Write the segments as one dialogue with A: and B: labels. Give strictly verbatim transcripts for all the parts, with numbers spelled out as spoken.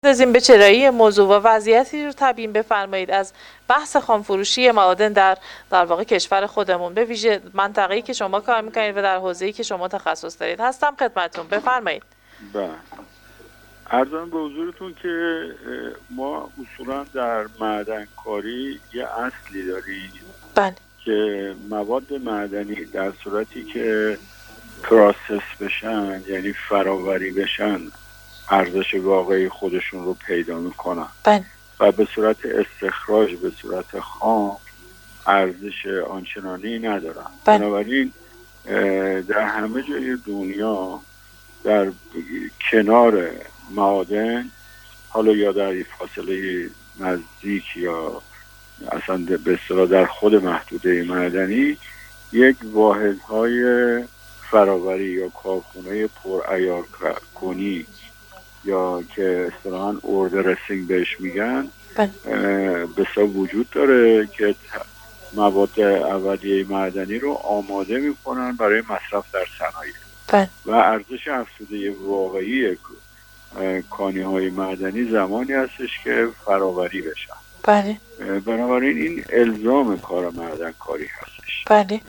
A: بپردازیم به چرایی موضوع و وضعیتی رو تبیین بفرمایید از بحث خامفروشی معادن در در واقع کشور خودمون، به ویژه منطقه‌ای که شما کار میکنید و در حوزه‌ای که شما تخصص دارید. هستم خدمتتون، بفرمایید.
B: بله، عرضم به حضورتون که ما اصولا در معدنکاری یه اصلی داریم.
A: بله.
B: که مواد معدنی در صورتی که پروسس بشن، یعنی فراوری بشن، ارزش واقعی خودشون رو پیدا میکنن.
A: بله.
B: و به صورت استخراج، به صورت خام، ارزش آنچنانی ندارن.
A: بله.
B: بنابراین در همه جای دنیا در کنار معادن، حالا یا در فاصله نزدیک یا اصلا به اصطلاح در خود محدوده معدنی، یک واحدهای فراوری یا کارخونه پرعیار کنی یا که اصطلاحاً اوردر رسینگ بهش میگن بسیار وجود داره که مواد اولیه معدنی رو آماده میکنن برای مصرف در صنایع. و ارزش افزوده واقعی کانی های معدنی زمانی هستش که فراوری بشن.
A: بله.
B: بنابراین این الزام کار معدنکاری هستش.
A: بله.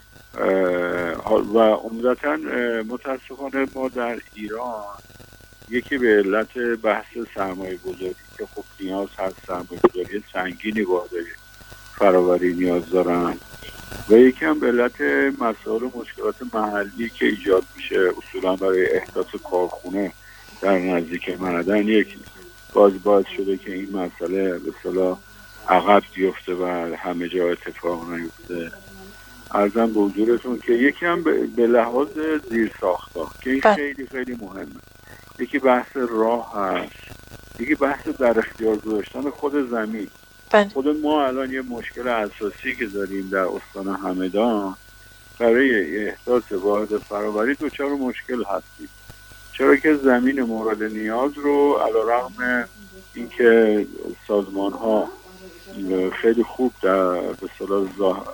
B: و عمدتاً متاسفانه ما در ایران یکی به علت بحث سرمایه گذاری که خب نیاز هست، سرمایه گذاری سنگینی وارد فراوری نیاز دارن، و یکی هم به علت مسائل و مشکلات محلی که ایجاد میشه اصولا برای احداث کارخونه در نزدیک معدن، یک باز باز شده که این مسئله به اصطلاح عقب بیفته و همه جا اتفاق نیفته. عرضم به حضورتون که یکی هم به لحاظ زیر ساختار که این خیلی خیلی مهمه. یکی بحث راه هست، یکی بحث در اختیار گذاشتن خود زمین. خود ما الان یه مشکل اساسی که داریم در استان همدان، برای احداث واحد فراوری دچار مشکل هستیم. چرا که زمین مورد نیاز رو علیرغم اینکه سازمان ها خیلی خوب در به اصطلاح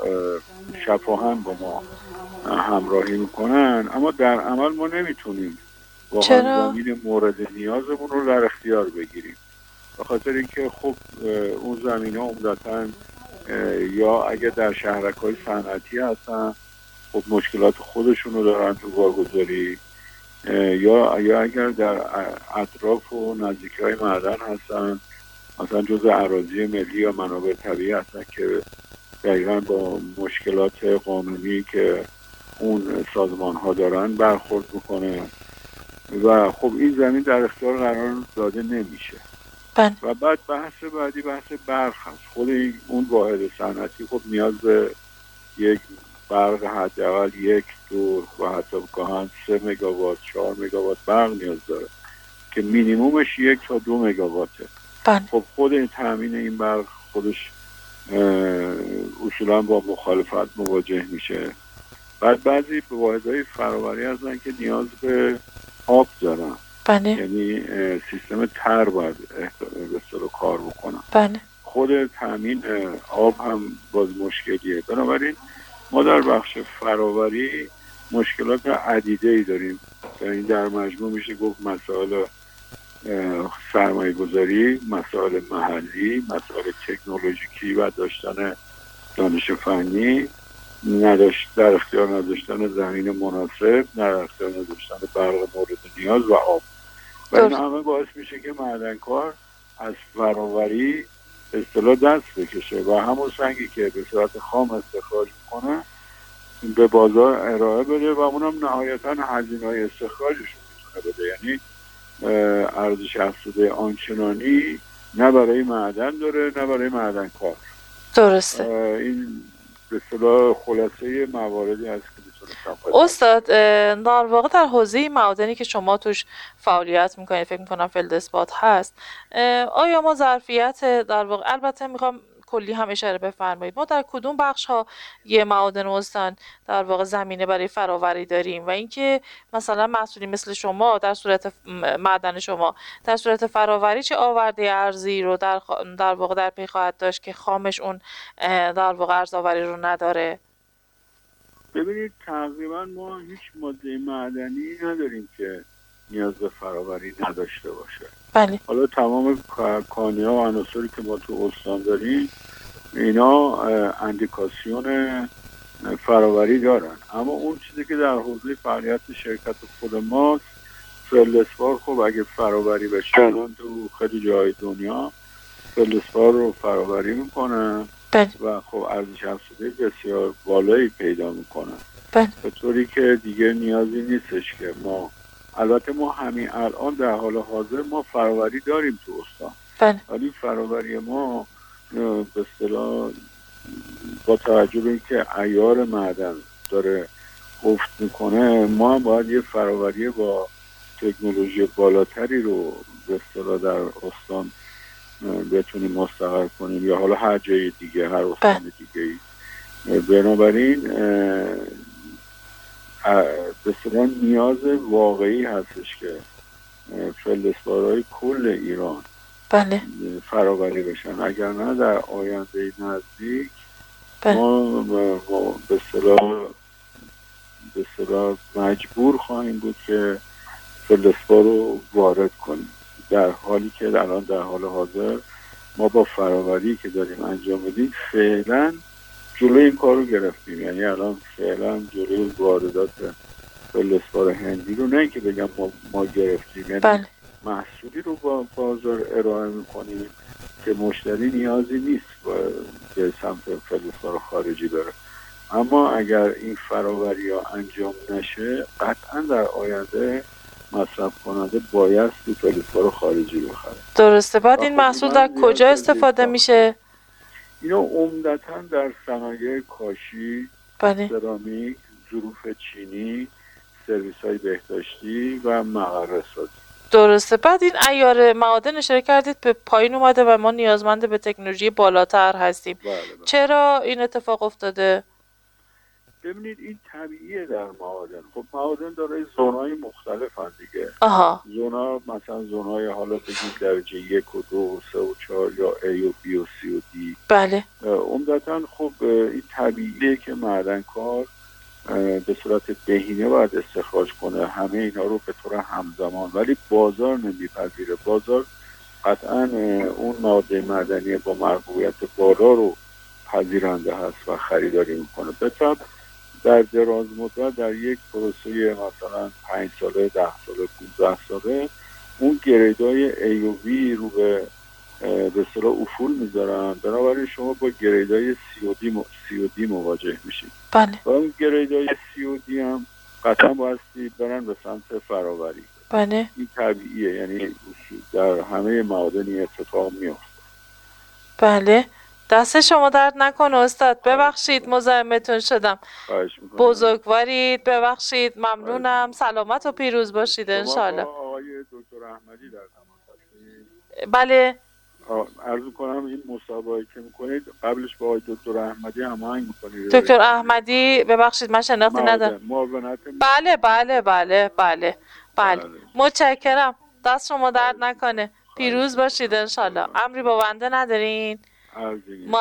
B: شفاهن با ما همراهی میکنن، اما در عمل ما نمیتونیم واقعا زمین مورد نیازمون رو در اختیار بگیریم، به خاطر اینکه خب اون زمین ها عمدتاً یا اگه در شهرک‌های صنعتی هستن خب مشکلات خودشون رو دارن تو واگذاری، یا یا اگر در اطراف و نزدیکی‌های معدن هستن، مثلا جزء اراضی ملی یا منابع طبیعی هستن که دقیقاً با مشکلات قانونی که اون سازمان ها دارن برخورد میکنه و خب این زمین در اختیار قرار داده نمیشه.
A: بله.
B: و بعد بحث بعدی بحث برق هست. خود اون واحد صنعتی خب نیاز به یک برق حداقل یک دو و حتی گاهن سه مگاوات چهار مگاوات برق نیاز داره که مینیمومش یک تا دو مگاواته.
A: بله.
B: خب خود این تامین این برق خودش اصولا با مخالفت مواجه میشه. بعد بعضی واحدهای فراوری هستن که نیاز به آب دارن.
A: بله.
B: یعنی سیستم تر باید به اصطلاح کار بکنن.
A: بله.
B: خود تامین آب هم باز مشکلیه. بنابراین ما در بخش فراوری مشکلات عدیده ای داریم. این در مجموع میشه گفت مسائل سرمایه گذاری، مسائل محلی، مسائل تکنولوژیکی و داشتن دانش فنی، نداشت در اختیار نداشتن زمین مناسب، در اختیار نداشتن برق مورد نیاز و آب. و این همه باعث میشه که معدنکار از فراوری اصطلاح دست بکشه و همون سنگی که به صورت خام استخراج میکنه به بازار ارائه بده و اونم نهایتا هزینه‌های استخراجش رو میتونه بده. یعنی ارزش افزوده آنچنانی نه برای معدن داره نه برای معدنکار.
A: درسته.
B: این به اصطلاح خلاصه مواردی هست که میتونه.
A: استاد، در واقع در حوزه معادنی که شما توش فعالیت میکنید، فکر میکنم فلدثبات هست، آیا ما ظرفیت در واقع، البته میخوام کلی هم اشاره بفرمایید، ما در کدوم بخش ها یه معادن و استان در واقع زمینه برای فراوری داریم و اینکه مثلا محصولی مثل شما در صورت معدن شما در صورت فراوری چه آورده ارزی رو در در واقع در پی خواهد داشت که خامش اون در واقع ارزآوری رو نداره؟
B: ببینید تقریبا ما هیچ ماده معدنی نداریم که نیاز به فراوری نداشته باشه.
A: بله.
B: حالا تمام کانی‌ها و عناصری که ما تو استان داریم اینا اندیکاسیون فراوری دارن، اما اون چیزی که در حوزه فعالیت شرکت خود ماست فلزپار، خب اگه فراوری بشه الان تو خیلی جای دنیا فلزپار رو فراوری میکنن
A: بله.
B: و خب ارزش افزوده بسیار بالایی پیدا میکنن،
A: بله.
B: به طوری که دیگه نیازی نیستش که ما، البته ما همین الان در حال حاضر ما فراوری داریم تو استان،
A: بله.
B: ولی فراوری ما به اصطلاح با توجه به اینکه عیار معدن داره افت میکنه، ما هم باید یه فراوری با تکنولوژی بالاتری رو به اصطلاح در استان بتونیم مستقر کنیم یا حالا هر جای دیگه، هر استان دیگه ای. بنابراین به اصطلاح نیاز واقعی هستش که فلزپارهای کل ایران
A: بله
B: فراوری بشن، اگر نه در آینده نزدیک
A: بله.
B: ما به اصطلاح به اصطلاح مجبور خواهیم بود که فلزپار رو وارد کنیم، در حالی که الان در حال حاضر ما با فراوری که داریم انجام میدیم فعلا جلوی این کار رو گرفتیم. یعنی الان فعلا جلوی واردات فلزپار هندی رو نه که بگم ما, ما گرفتیم، یعنی
A: بله.
B: محصولی رو با بازار ارائه میکنیم که مشتری نیازی نیست به سمت فلزپار خارجی بره، اما اگر این فراوری ها انجام نشه قطعا در آینده مصرف کننده بایستی فلزپار خارجی بخره.
A: درسته. بعد این محصول در کجا استفاده میشه؟
B: اینا عمدتاً در صنایع کاشی،
A: بله.
B: سرامیک، ظروف چینی، سرویس های بهداشتی و مقرره سازی.
A: درسته. بعد این عیار معادن اشاره کردید به پایین اومده و ما نیازمند به تکنولوژی بالاتر هستیم.
B: بله بله.
A: چرا این اتفاق افتاده؟
B: ببینید این طبیعیه در معادن. خب معادن داره زونای مختلف هست دیگه.
A: آها.
B: زونا مثلا زونای حالا بگید درجه یک و دو و سه و چهار یا A و B و C و D.
A: بله.
B: عمدتاً خب این طبیعیه که معدنکار به صورت بهینه باید استخراج کنه همه اینا رو به طور همزمان، ولی بازار نمیپذیره. بازار قطعاً اون ماده معدنی با مرغوبیت بالا رو پذیرنده هست و خریداری میکنه. به طب در دراز مدت در یک پروسه مثلا پنج ساله، ده ساله، پونزده ساله اون گریدای A و B رو به به اصطلاح افول میذارن، بنابراین شما با گریدای سی و دی سی و دی مواجه میشید.
A: بله.
B: و اون گریدای سی و دی هم قطعا بایستی برن به سمت فراوری.
A: بله.
B: این طبیعیه، یعنی در همه معادن اتفاق میفته.
A: بله. دست شما درد نکنه استاد، ببخشید مزاحمتون شدم. بزرگوارید، ببخشید، ممنونم. سلامت و پیروز باشید انشالله.
B: شما با آقای دکتر احمدی در تماس هستید؟
A: بله.
B: عرض کنم این مسابقه که میکنید قبلش با آقای دکتر احمدی هماهنگ میکنید؟
A: دکتر احمدی ببخشید من شناختی ندارم. بله بله بله بله بله. متشکرم. دست شما درد نکنه. پیروز باشید انشالله. امری با بنده ندارین؟